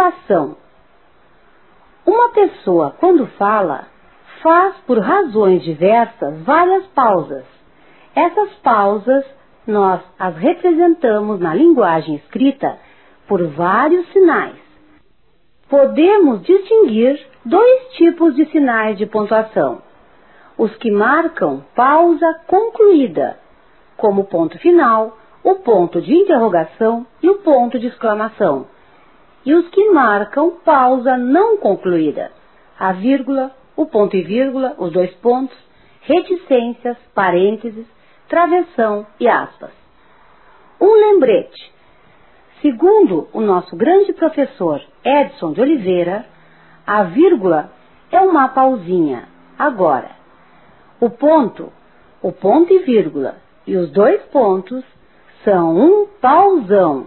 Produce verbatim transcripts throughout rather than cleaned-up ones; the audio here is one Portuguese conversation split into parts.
Pontuação. Uma pessoa, quando fala, faz por razões diversas várias pausas. Essas pausas nós as representamos na linguagem escrita por vários sinais. Podemos distinguir dois tipos de sinais de pontuação. Os que marcam pausa concluída, como o ponto final, o ponto de interrogação e o ponto de exclamação. E os que marcam pausa não concluída, a vírgula, o ponto e vírgula, os dois pontos, reticências, parênteses, travessão e aspas. Um lembrete. Segundo o nosso grande professor Edson de Oliveira, a vírgula é uma pausinha. Agora, o ponto, o ponto e vírgula e os dois pontos são um pausão.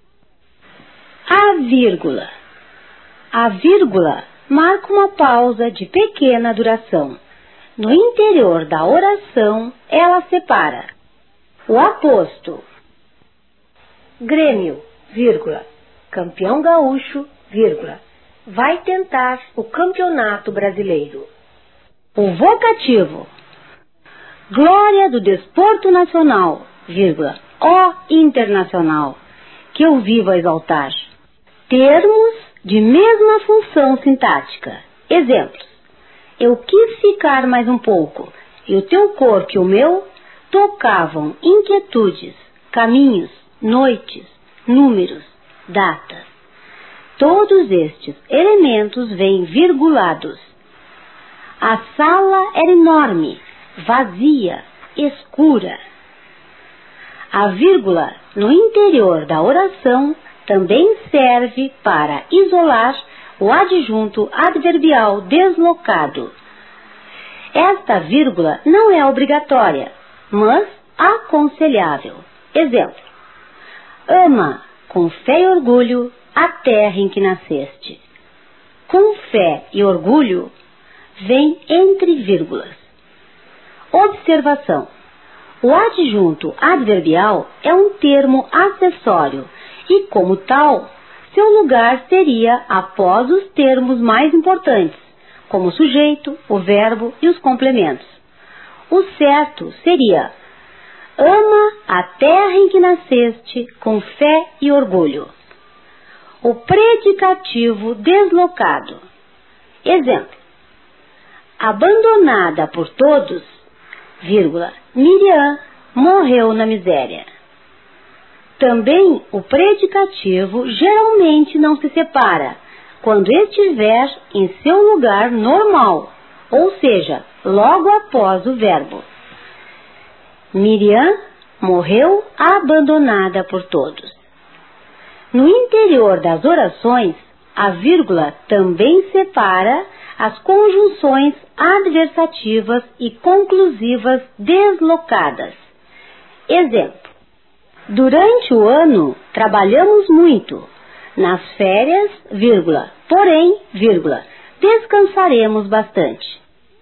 A vírgula. A vírgula marca uma pausa de pequena duração. No interior da oração, ela separa o aposto, Grêmio, vírgula, campeão gaúcho, vírgula, vai tentar o campeonato brasileiro. O vocativo, glória do desporto nacional, vírgula, ó internacional, que eu vivo a exaltar. Termos de mesma função sintática. Exemplos. Eu quis ficar mais um pouco, e o teu corpo e o meu tocavam inquietudes, caminhos, noites, números, datas. Todos estes elementos vêm virgulados. A sala era enorme, vazia, escura. A vírgula no interior da oração também serve para isolar o adjunto adverbial deslocado. Esta vírgula não é obrigatória, mas aconselhável. Exemplo. Ama, com fé e orgulho, a terra em que nasceste. Com fé e orgulho, vem entre vírgulas. Observação. O adjunto adverbial é um termo acessório e, como tal, seu lugar seria após os termos mais importantes, como o sujeito, o verbo e os complementos. O certo seria: ama a terra em que nasceste com fé e orgulho. O predicativo deslocado. Exemplo. Abandonada por todos, vírgula, Miriam morreu na miséria. Também o predicativo geralmente não se separa quando estiver em seu lugar normal, ou seja, logo após o verbo. Miriam morreu abandonada por todos. No interior das orações, a vírgula também separa as conjunções adversativas e conclusivas deslocadas. Exemplo. Durante o ano, trabalhamos muito. Nas férias, vírgula, porém, vírgula, descansaremos bastante.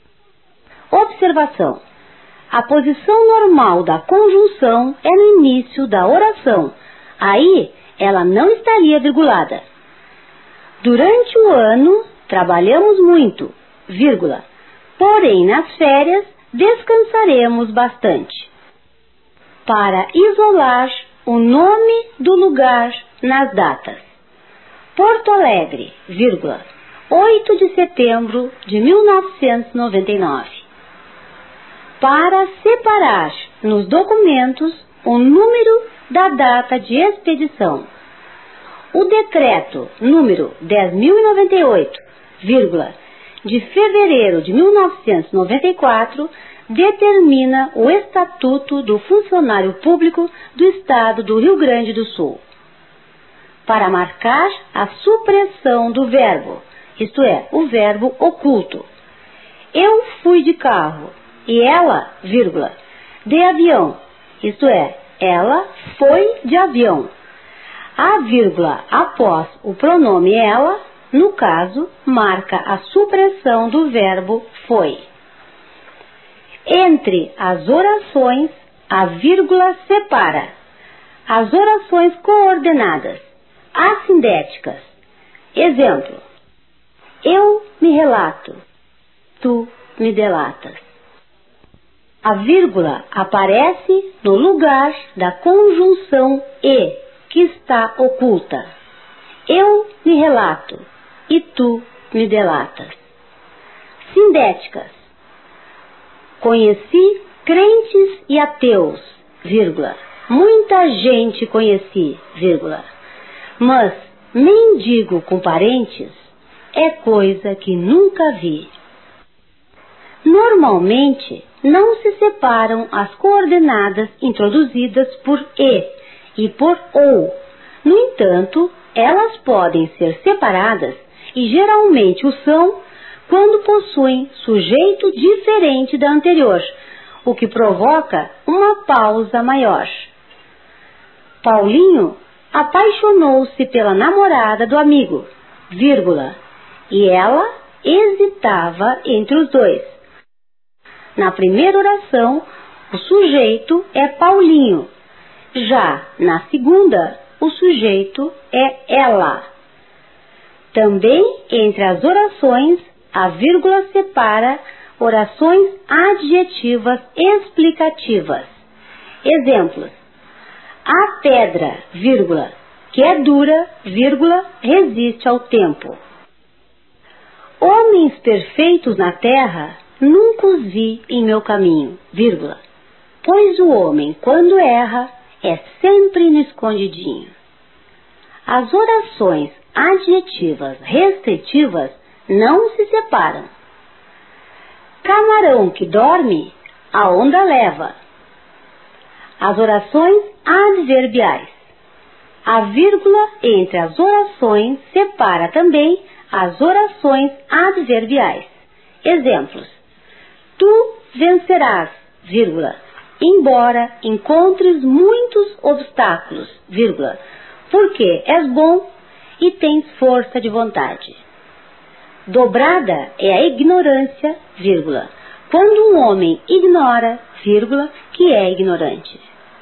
Observação. A posição normal da conjunção é no início da oração. Aí, ela não estaria virgulada. Durante o ano, trabalhamos muito, vírgula, porém, nas férias, descansaremos bastante. Para isolar o nome do lugar nas datas. Porto Alegre, vírgula, oito de setembro de mil novecentos e noventa e nove. Para separar nos documentos o número da data de expedição. O decreto número dez mil e noventa e oito, vírgula, de fevereiro de mil novecentos e noventa e quatro, determina o Estatuto do Funcionário Público do Estado do Rio Grande do Sul. Para marcar a supressão do verbo, isto é, o verbo oculto. Eu fui de carro e ela, vírgula, de avião, isto é, ela foi de avião. A vírgula após o pronome ela, no caso, marca a supressão do verbo foi. Entre as orações, a vírgula separa as orações coordenadas, assindéticas, Exemplo: eu me relato, tu me delatas. A vírgula aparece no lugar da conjunção e, que está oculta. Eu me relato e tu me delatas. Sindéticas: conheci crentes e ateus, vírgula. Muita gente conheci, vírgula. Mas mendigo com parentes é coisa que nunca vi. Normalmente, não se separam as coordenadas introduzidas por e e por ou. No entanto, elas podem ser separadas, e geralmente o são, quando possuem sujeito diferente da anterior, o que provoca uma pausa maior. Paulinho apaixonou-se pela namorada do amigo, vírgula, e ela hesitava entre os dois. Na primeira oração, o sujeito é Paulinho. Já na segunda, o sujeito é ela. Também entre as orações, a vírgula separa orações adjetivas explicativas. Exemplos: a pedra, vírgula, que é dura, vírgula, resiste ao tempo. Homens perfeitos na terra nunca os vi em meu caminho, vírgula, pois o homem, quando erra, é sempre no escondidinho. As orações adjetivas restritivas não se separam. Camarão que dorme, a onda leva. As orações adverbiais. A vírgula entre as orações separa também as orações adverbiais. Exemplos: tu vencerás, vírgula, embora encontres muitos obstáculos, vírgula, porque és bom e tens força de vontade. Dobrada é a ignorância, vírgula, quando um homem ignora, vírgula, que é ignorante.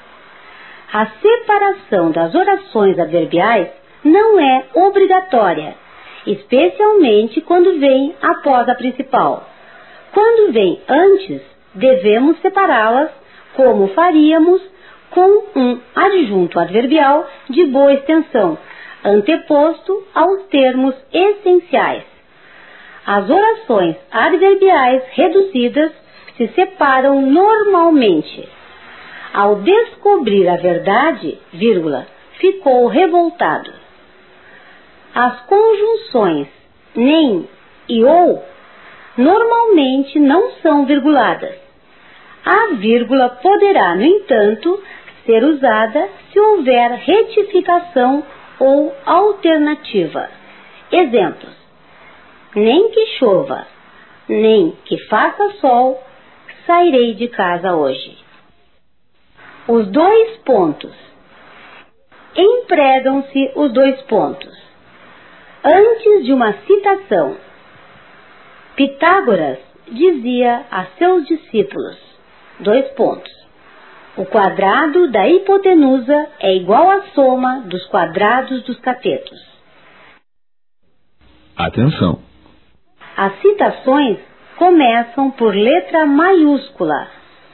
A separação das orações adverbiais não é obrigatória, especialmente quando vem após a principal. Quando vem antes, devemos separá-las como faríamos com um adjunto adverbial de boa extensão, anteposto aos termos essenciais. As orações adverbiais reduzidas se separam normalmente. Ao descobrir a verdade, vírgula, ficou revoltado. As conjunções nem e ou normalmente não são virguladas. A vírgula poderá, no entanto, ser usada se houver retificação ou alternativa. Exemplos: nem que chova, nem que faça sol, sairei de casa hoje. Os dois pontos. Empregam-se os dois pontos antes de uma citação. Pitágoras dizia a seus discípulos, dois pontos, o quadrado da hipotenusa é igual à soma dos quadrados dos catetos. Atenção! As citações começam por letra maiúscula,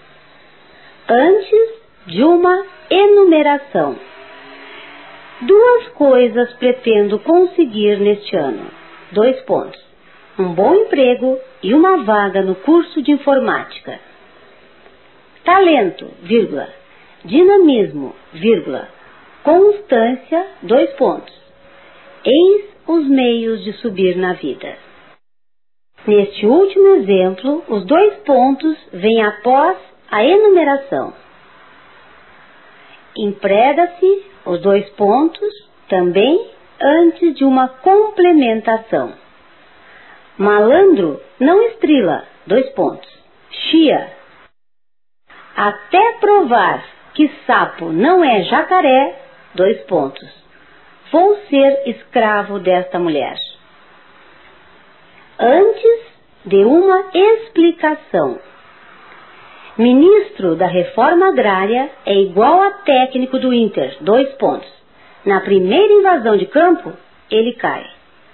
antes de uma enumeração. Duas coisas pretendo conseguir neste ano. Dois pontos. Um bom emprego e uma vaga no curso de informática. Talento, vírgula, dinamismo, vírgula, constância, dois pontos. Eis os meios de subir na vida. Neste último exemplo, os dois pontos vêm após a enumeração. Emprega-se os dois pontos também antes de uma complementação. Malandro não estrila, dois pontos. Chia. Até provar que sapo não é jacaré, dois pontos. Vou ser escravo desta mulher. Antes de uma explicação. Ministro da Reforma Agrária é igual a técnico do Inter, dois pontos. Na primeira invasão de campo, ele cai.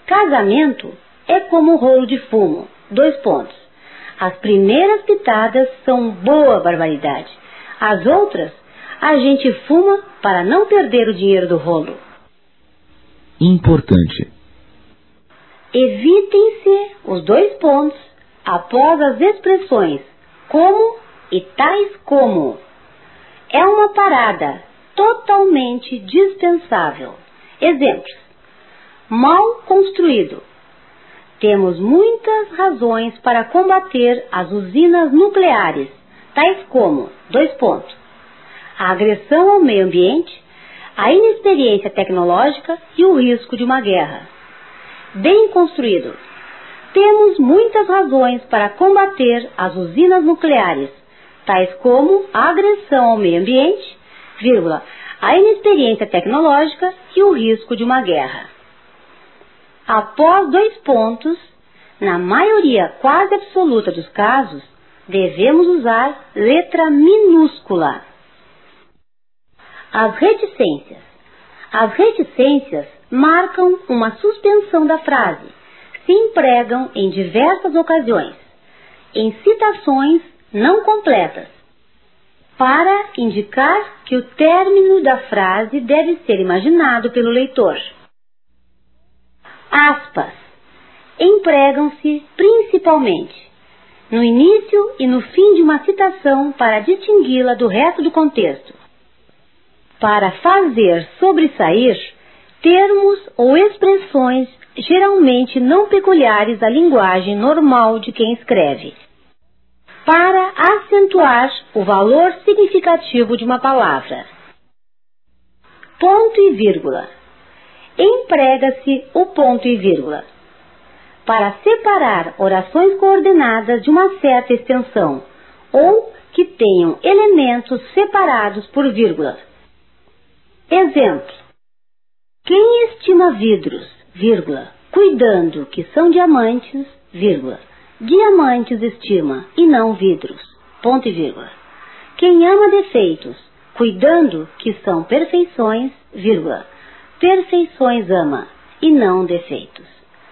Casamento é como um rolo de fumo, dois pontos. As primeiras pitadas são boa barbaridade. As outras, a gente fuma para não perder o dinheiro do rolo. Importante. Evitem-se os dois pontos após as expressões como e tais como. É uma parada totalmente dispensável. Exemplos. Mal construído. Temos muitas razões para combater as usinas nucleares, tais como, dois pontos, a agressão ao meio ambiente, a inexperiência tecnológica e o risco de uma guerra. Bem construído. Temos muitas razões para combater as usinas nucleares, tais como a agressão ao meio ambiente, vírgula, a inexperiência tecnológica e o risco de uma guerra. Após dois pontos, na maioria quase absoluta dos casos, devemos usar letra minúscula. As reticências. As reticências marcam uma suspensão da frase. Se empregam em diversas ocasiões, em citações não completas, para indicar que o término da frase deve ser imaginado pelo leitor. Aspas. Empregam-se principalmente no início e no fim de uma citação para distingui-la do resto do contexto, para fazer sobressair termos ou expressões geralmente não peculiares à linguagem normal de quem escreve, para acentuar o valor significativo de uma palavra. Ponto e vírgula. Emprega-se o ponto e vírgula para separar orações coordenadas de uma certa extensão ou que tenham elementos separados por vírgula. Exemplo. Quem estima vidros, vírgula, cuidando que são diamantes, vírgula, diamantes estima e não vidros, ponto e vírgula. Quem ama defeitos, cuidando que são perfeições, vírgula, perfeições ama e não defeitos.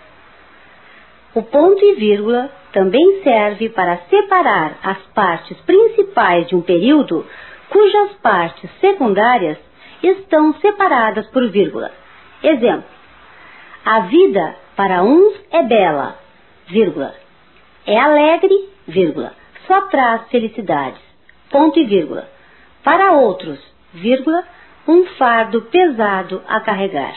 O ponto e vírgula também serve para separar as partes principais de um período cujas partes secundárias estão separadas por vírgula. Exemplo. A vida para uns é bela, vírgula, é alegre, vírgula, só traz felicidades, ponto e vírgula. Para outros, vírgula, um fardo pesado a carregar.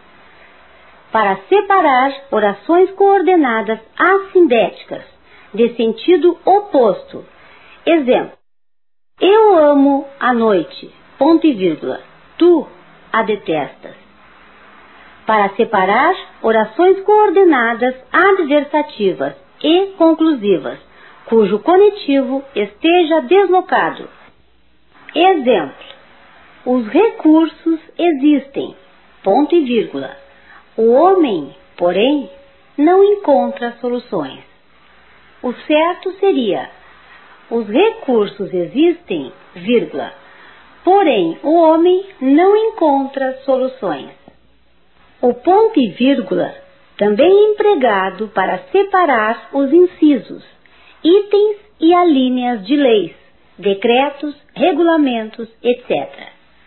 Para separar orações coordenadas assindéticas, de sentido oposto. Exemplo. Eu amo a noite, ponto e vírgula, tu a detestas. Para separar orações coordenadas adversativas e conclusivas, cujo conectivo esteja deslocado. Exemplo. Os recursos existem, ponto e vírgula. O homem, porém, não encontra soluções. O certo seria: os recursos existem, vírgula, porém o homem não encontra soluções. O ponto e vírgula também é empregado para separar os incisos, itens e alíneas de leis, decretos, regulamentos, etcétera.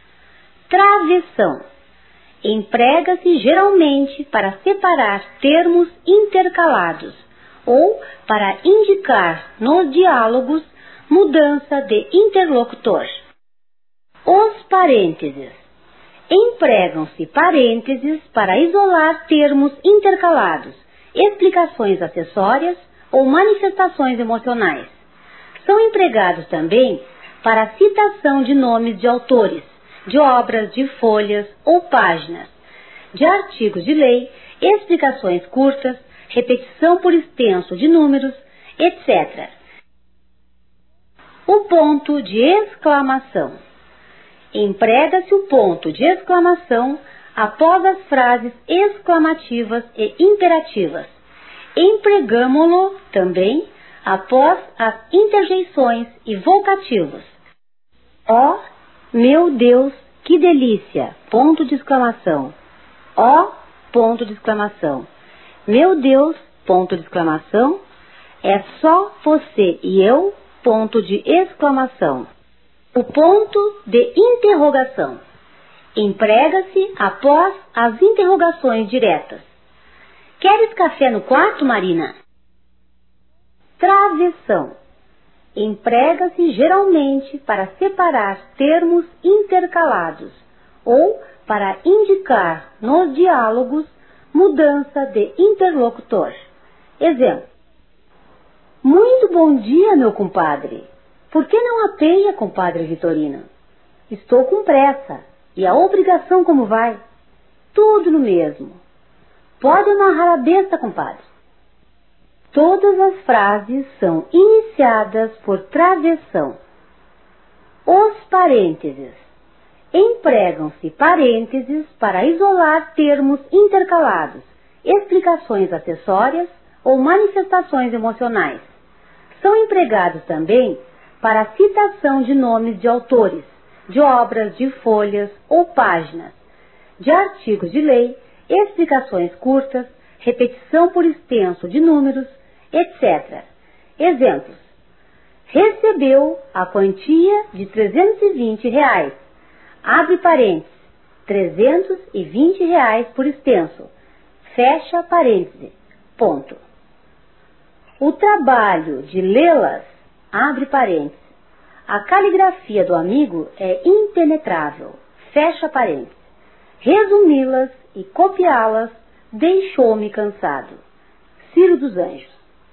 Travessão. Emprega-se geralmente para separar termos intercalados ou para indicar nos diálogos mudança de interlocutor. Os parênteses. Empregam-se parênteses para isolar termos intercalados, explicações acessórias ou manifestações emocionais. São empregados também para citação de nomes de autores, de obras, de folhas ou páginas, de artigos de lei, explicações curtas, repetição por extenso de números, etcétera. O ponto de exclamação. Emprega-se o ponto de exclamação após as frases exclamativas e imperativas. Empregamo-lo também após as interjeições e vocativos. Ó, meu Deus, que delícia! Ponto de exclamação. Ó, ponto de exclamação. Meu Deus, ponto de exclamação. É só você e eu, ponto de exclamação. O ponto de interrogação emprega-se após as interrogações diretas. Queres café no quarto, Marina? Travessão emprega-se geralmente para separar termos intercalados ou para indicar nos diálogos mudança de interlocutor. Exemplo: muito bom dia, meu compadre. Por que não apeia, compadre Vitorina? Estou com pressa. E a obrigação como vai? Tudo no mesmo. Pode amarrar a besta, compadre. Todas as frases são iniciadas por travessão. Os parênteses. Empregam-se parênteses para isolar termos intercalados, explicações acessórias ou manifestações emocionais. São empregados também para a citação de nomes de autores, de obras, de folhas ou páginas, de artigos de lei, explicações curtas, repetição por extenso de números, etcétera. Exemplos: recebeu a quantia de trezentos e vinte reais. Abre parênteses, trezentos e vinte reais por extenso. Fecha parênteses, ponto. O trabalho de lê-las, abre parênteses. A caligrafia do amigo é impenetrável, fecha parênteses. Resumi-las e copiá-las deixou-me cansado. Ciro dos Anjos.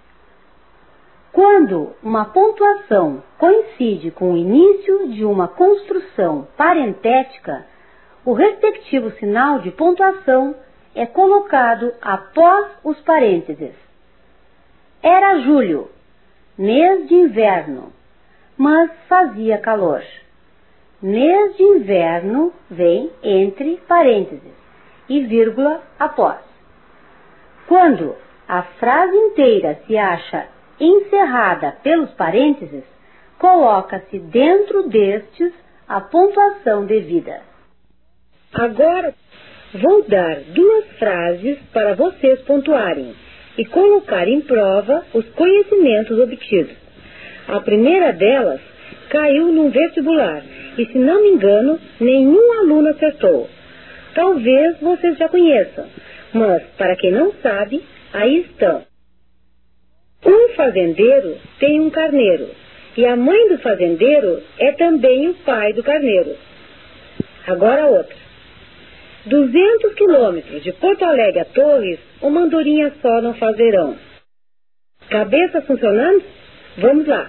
Quando uma pontuação coincide com o início de uma construção parentética, o respectivo sinal de pontuação é colocado após os parênteses. Era julho, mês de inverno, mas fazia calor. Mês de inverno vem entre parênteses e vírgula após. Quando a frase inteira se acha encerrada pelos parênteses, coloca-se dentro destes a pontuação devida. Agora vou dar duas frases para vocês pontuarem e colocar em prova os conhecimentos obtidos. A primeira delas caiu num vestibular e, se não me engano, nenhum aluno acertou. Talvez vocês já conheçam, mas para quem não sabe, aí estão. Um fazendeiro tem um carneiro e a mãe do fazendeiro é também o pai do carneiro. Agora outra. duzentos quilômetros de Porto Alegre a Torres, uma andorinha só não faz verão. Cabeça funcionando? Vamos lá.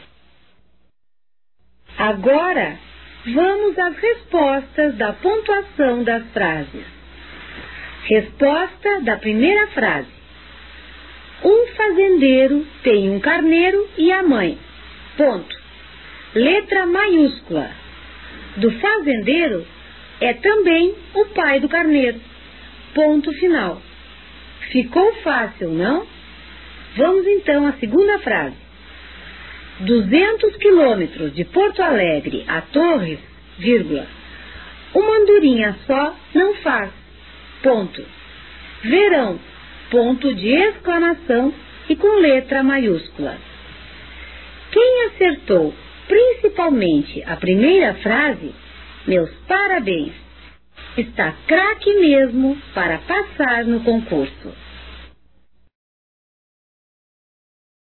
Agora, vamos às respostas da pontuação das frases. Resposta da primeira frase. Um fazendeiro tem um carneiro e a mãe. Ponto. Letra maiúscula. Do fazendeiro é também o pai do carneiro. Ponto final. Ficou fácil, não? Vamos então à segunda frase. duzentos quilômetros de Porto Alegre a Torres, vírgula, uma andorinha só não faz. Ponto. Verão, ponto de exclamação e com letra maiúscula. Quem acertou principalmente a primeira frase, meus parabéns. Está craque mesmo para passar no concurso.